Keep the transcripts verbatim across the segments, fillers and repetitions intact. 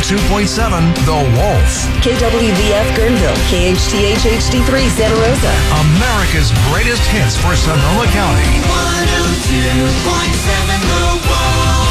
two point seven The Wolf. K W V F Guerneville, K H T H H D three Santa Rosa. America's greatest hits for Sonoma County. one oh two point seven The Wolf.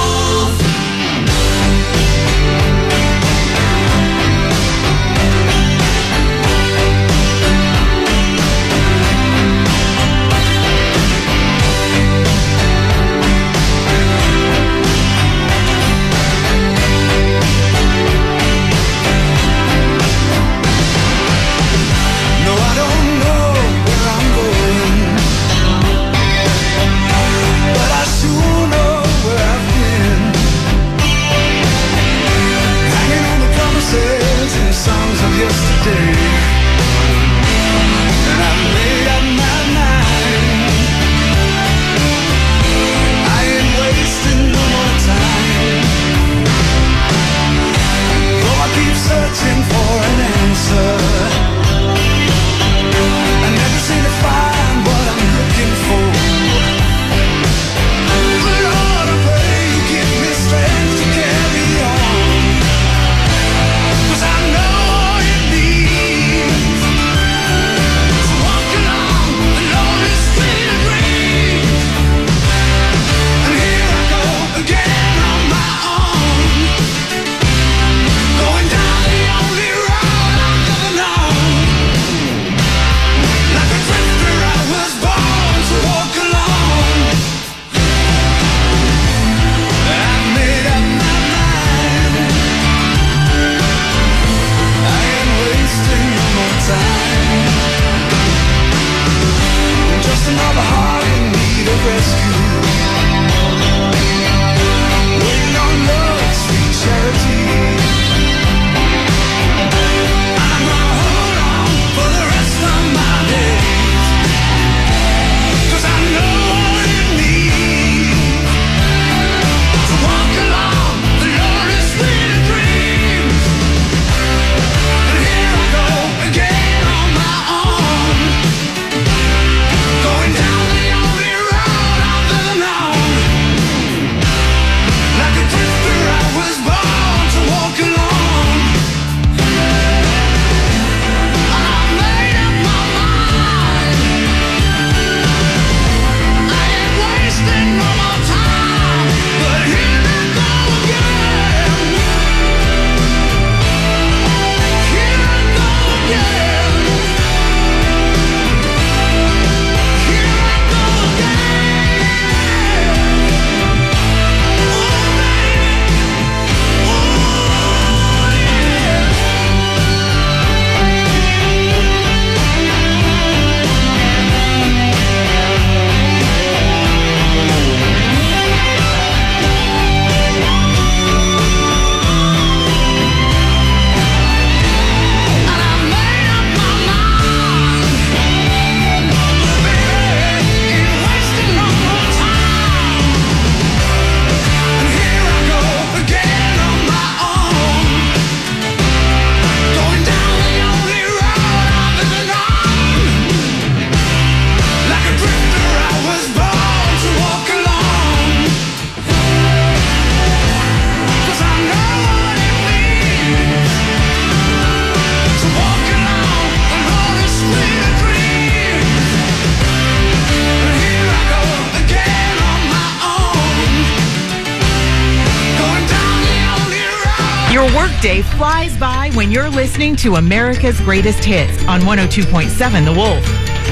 Your workday flies by when you're listening to America's Greatest Hits on one oh two point seven The Wolf.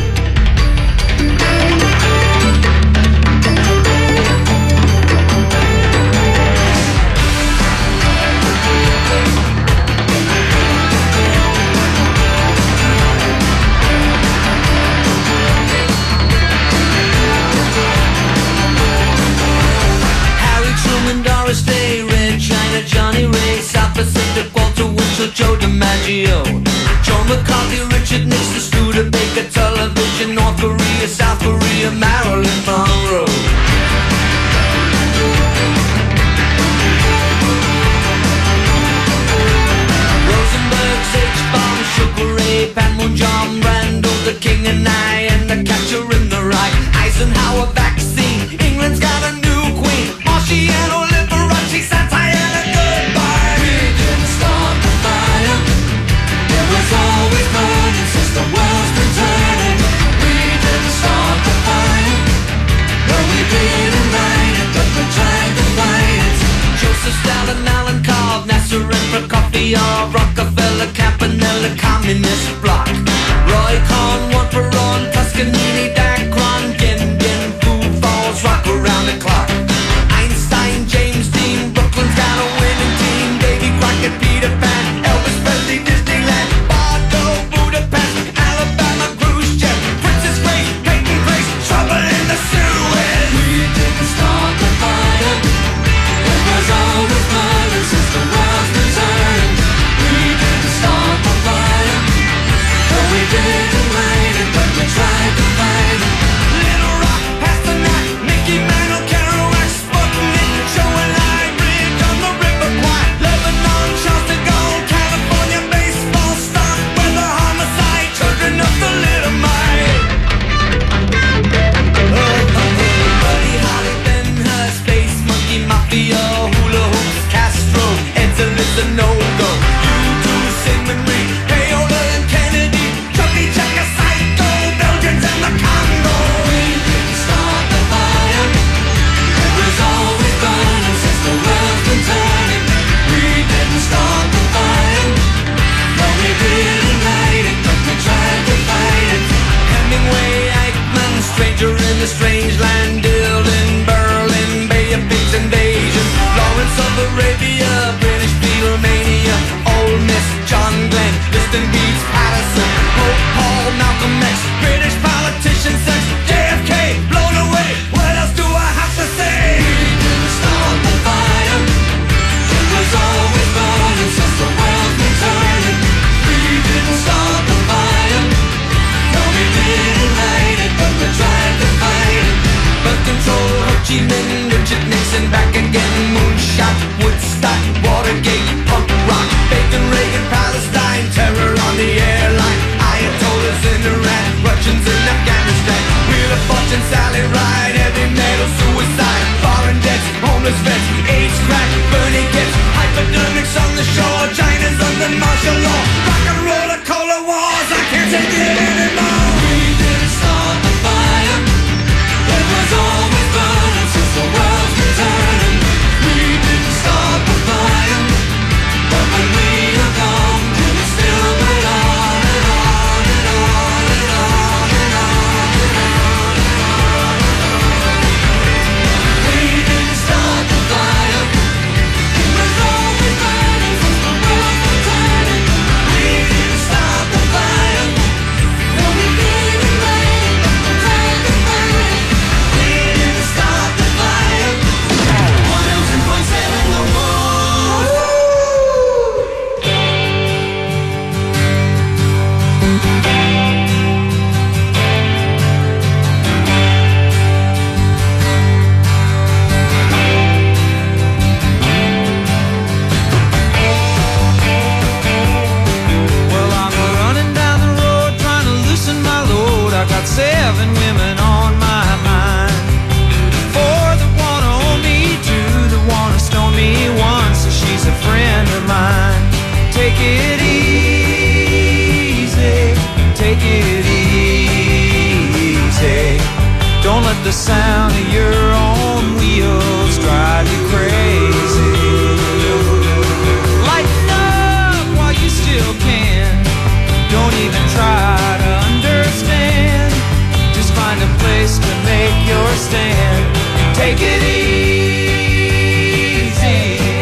Johnny Ray, South Pacific, Walter Winchell, Joe DiMaggio, Joe McCarthy, Richard Nixon, Studebaker, Television, North Korea, South Korea, Marilyn Monroe. Rosenberg, H-Bomb, Sugar Ray, Panmunjom, Randall, the King and I, and the Catcher in the Rye, Eisenhower vaccine, England's got a new queen, Marciano, Liberace, Santana. Joseph Stalin, Alan Cobb, Nasser and Prokofiev, Rockefeller, Campanella, Communist Bloc, Roy Cohn, one for on, Toscanini, Dacron, Gin Gin, Food Falls, rock around the clock. Einstein, James Dean, Brooklyn's got a winning team. Davy Crockett, Peter Pan, Elvis Presley, Disneyland, Bardo, Budapest, Alabama, Khrushchev, Princess Grace, Peyton Place, trouble in the Suez. We didn't start the fire. It was always burning since the world's been turning. We didn't start the fire. No, we didn't light it, but we tried to fight it. Little Rock, Pasternak, Mickey Mantle, Kerouac, Sputnik, Joe and Hybrid on the River Kwai, Lebanon, Charles de Gaulle, California, baseball star, weather, homicide, children of the little mite. Oh, oh, oh, Buddy Holly, Ben Hur, Space Monkey, Mafia, Hula Hoops, Castro, Edsel is a no-go. You do Sigmund Reed, Payola and Kennedy, Chucky Checker, Psycho, Belgians and the Congo. We didn't start the fire. It was always burning since the world's been turning. We didn't start the fire. No, we didn't light it, but we tried to fight it. Hemingway, Eichmann, stranger in the strange land, Dylan, Berlin, Bay of Pigs invasion, Lawrence of Arabia, British Beatlemania, Ole Miss, John Glenn, Liston Beats, Patterson, Pope Paul, Malcolm X, British politician sex, J F K, blown away. What else do I have to say? We didn't start the fire. It was always burning since the world's been turning. We didn't start the fire. No, we didn't light it, but we tried to fight it. Birth control, Ho Chi Minh, Richard Nixon, back again, moonshot, Woodstock, Watergate, punk rock, Bacon, Reagan, Palestine, terror on the airline, Ayatollahs in Iran, Russians in Afghanistan, Wheel of Fortune, Sally Ride, heavy metal, suicide, foreign debts, homeless vets, AIDS, crack, Bernie Gibbs, hypodermics on the shore, China's under martial law, rock and roller, cola wars, I can't take it anymore. We didn't start the fire. It was always burning since the world's been turning. We didn't start the fire, but when we are gone, it still went on and on and on and on and on and on and on. We didn't start the fire. It was always burning since the world's been turning. We didn't start the fire. No, we didn't light it, but we tried to fight it. We didn't start the fire. one oh two point seven The Wolf. Well, I'm running down the road trying to loosen my load. I got seven women on my mind. Four that wanna own me, two that wanna stone me, one so she's a friend of mine. Take it easy, take it easy. Don't let the sound of your own wheels drive you crazy. Lighten up while you still can. Don't even try to understand. Just find a place to make your stand. Take it easy.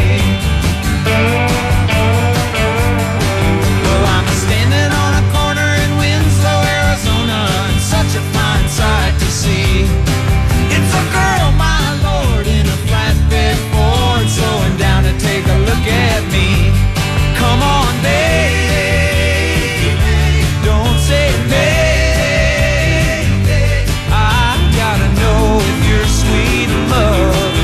Well, I'm standing on a corner in Winslow, Arizona, and such a fine sight to see. It's a girl, my lord, in a flatbed Ford, slowing down to take a look at me. Come on, baby, don't say maybe. I gotta know if you're sweet and loving.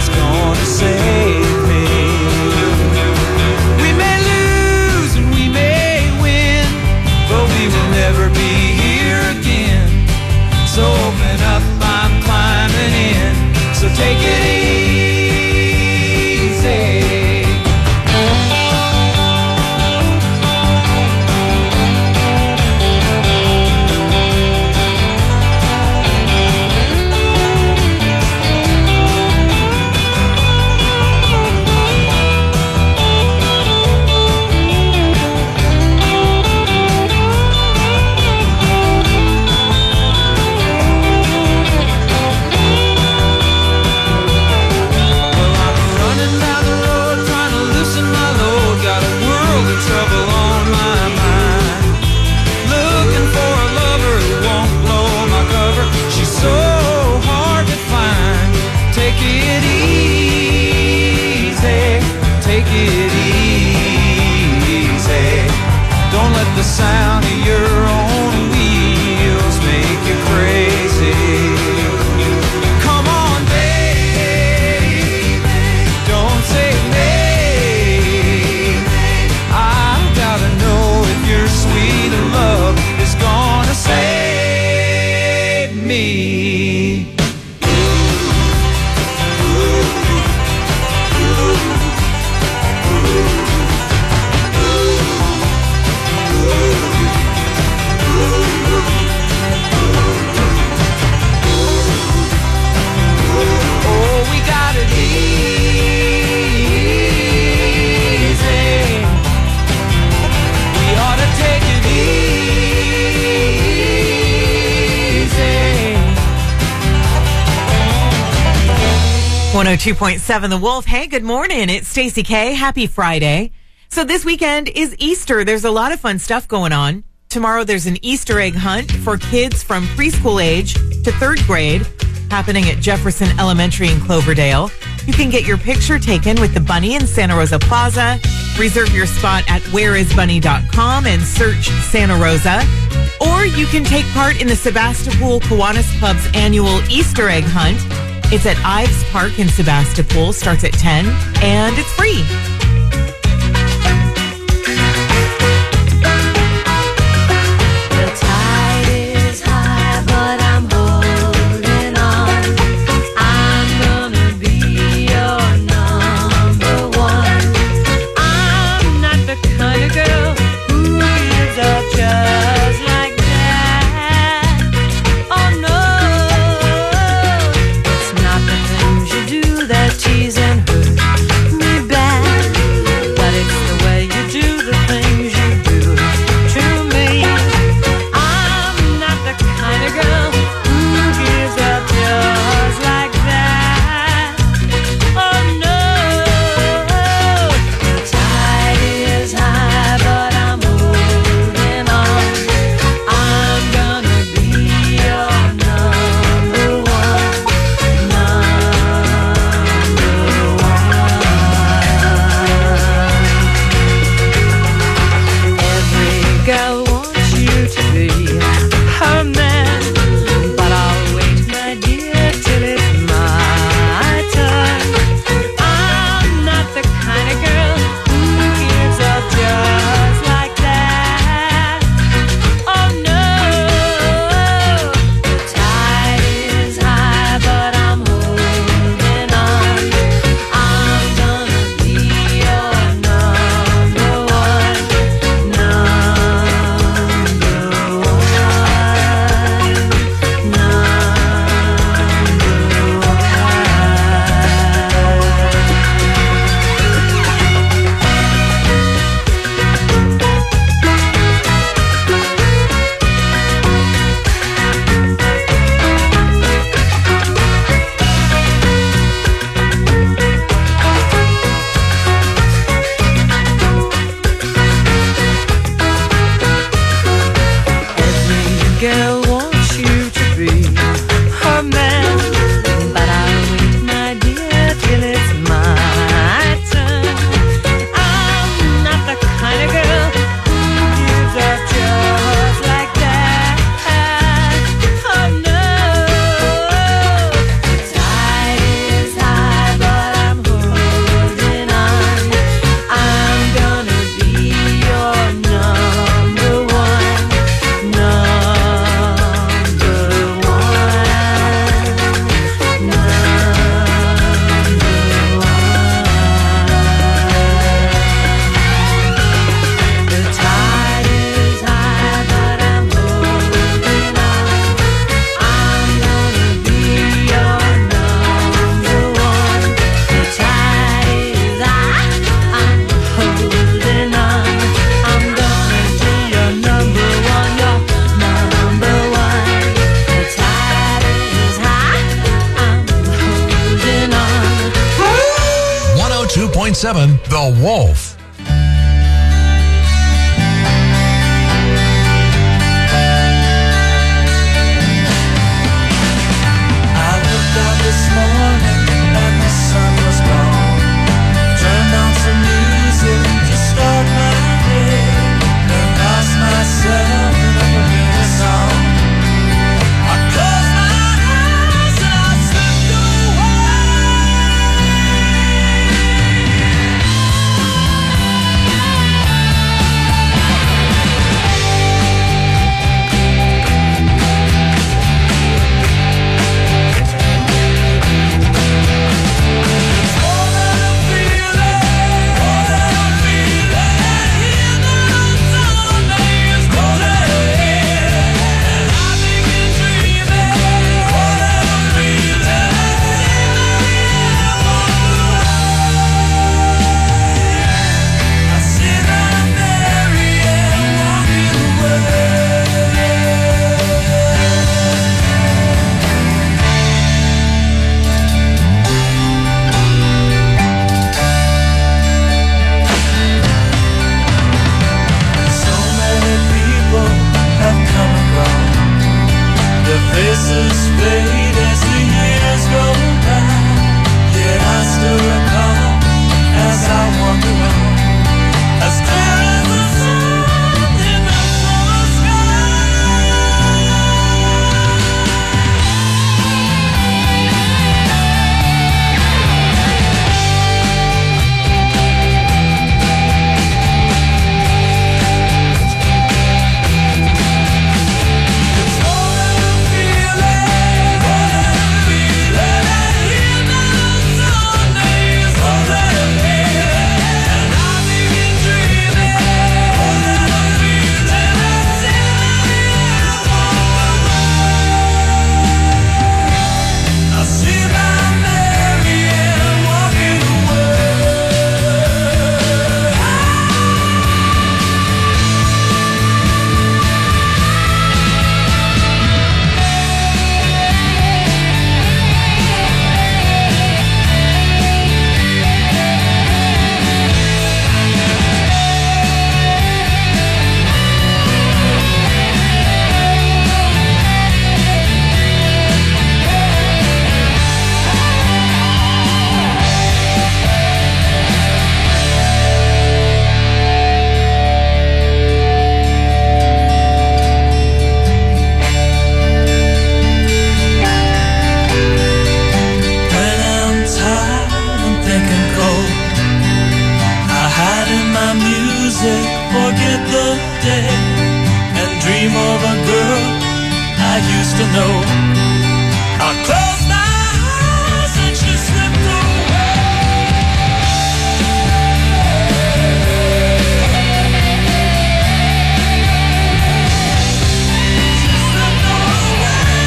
one oh two point seven The Wolf. Hey, good morning. It's Stacey K. Happy Friday. So this weekend is Easter. There's a lot of fun stuff going on. Tomorrow there's an Easter egg hunt for kids from preschool age to third grade happening at Jefferson Elementary in Cloverdale. You can get your picture taken with the bunny in Santa Rosa Plaza. Reserve your spot at where is bunny dot com and search Santa Rosa. Or you can take part in the Sebastopol Kiwanis Club's annual Easter egg hunt. It's at Ives Park in Sebastopol, starts at ten, and it's free. seven The Wolf. to know. I closed my eyes and she slipped away. She slipped away.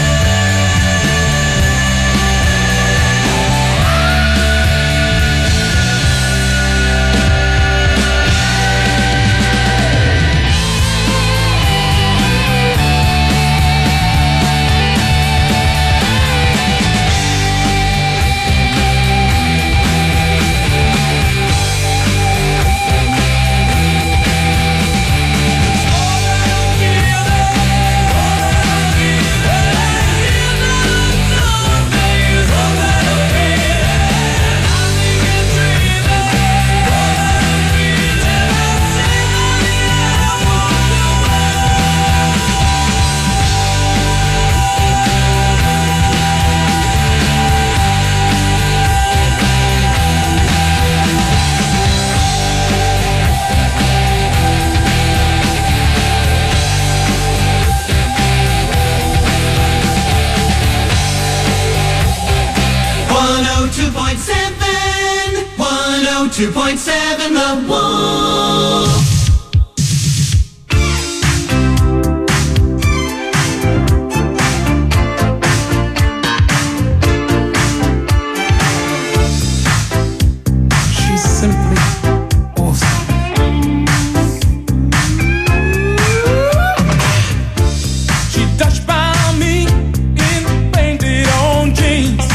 two point seven The Wolf. She's simply awesome. She touched by me in painted on jeans.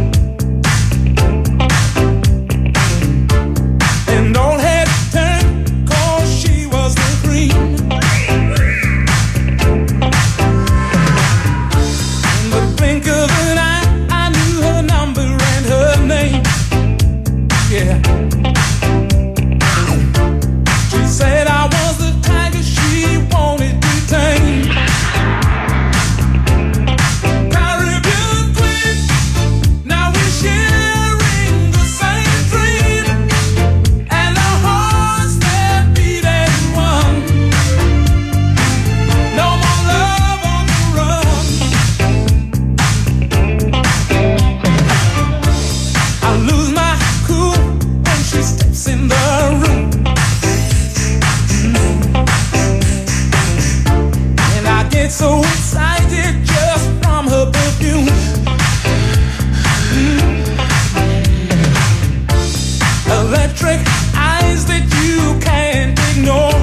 And all had turned 'cause she was the cream. In the blink of an eye, I knew her number and her name. Yeah. She said I was the tiger she wanted to tame. Caribbean queen, now we're sharing the same dream. And our hearts that beat as one. No more love on the run. I lose my cool when she steps in the room. And I get so excited just from her perfume. Electric eyes that you can't ignore.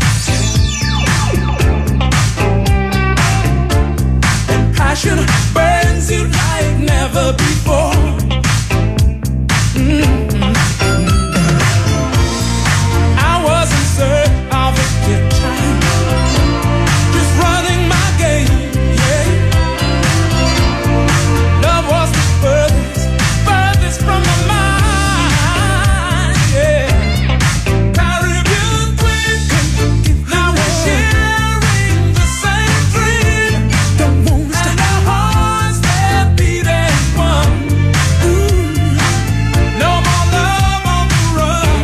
And passion burns you like never before. I was in search of a good time, just running my game, yeah. Love was the furthest, furthest from my mind, yeah. Caribbean queen, now we're sharing the same dream. And our hearts that beat as one. No more love on the run.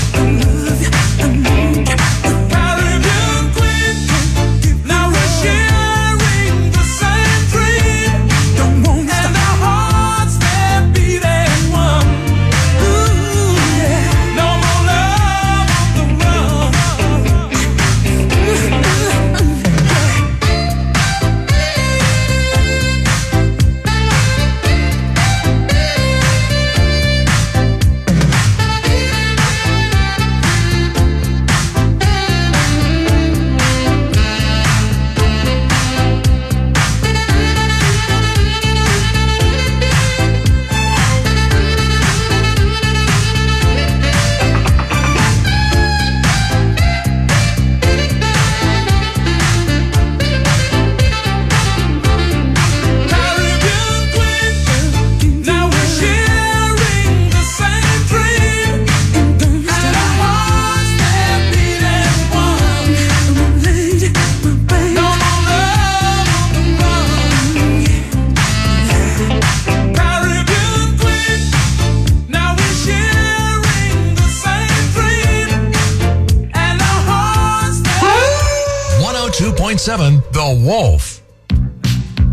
Caribbean queen, now we're sharing the same dream. And our hearts that beat as one. No more love on the run. Caribbean queen, now we're sharing the same dream. And our hearts that beat as one. No more love on the run. Caribbean queen, now we're sharing the same dream. And our hearts that one oh two point seven The Wolf.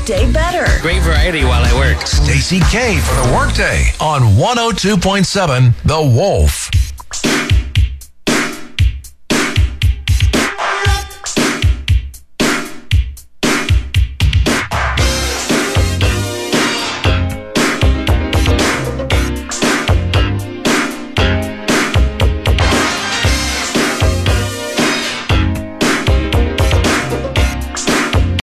workday better. Great variety while I work. Stacey K for the Workday on one oh two point seven The Wolf.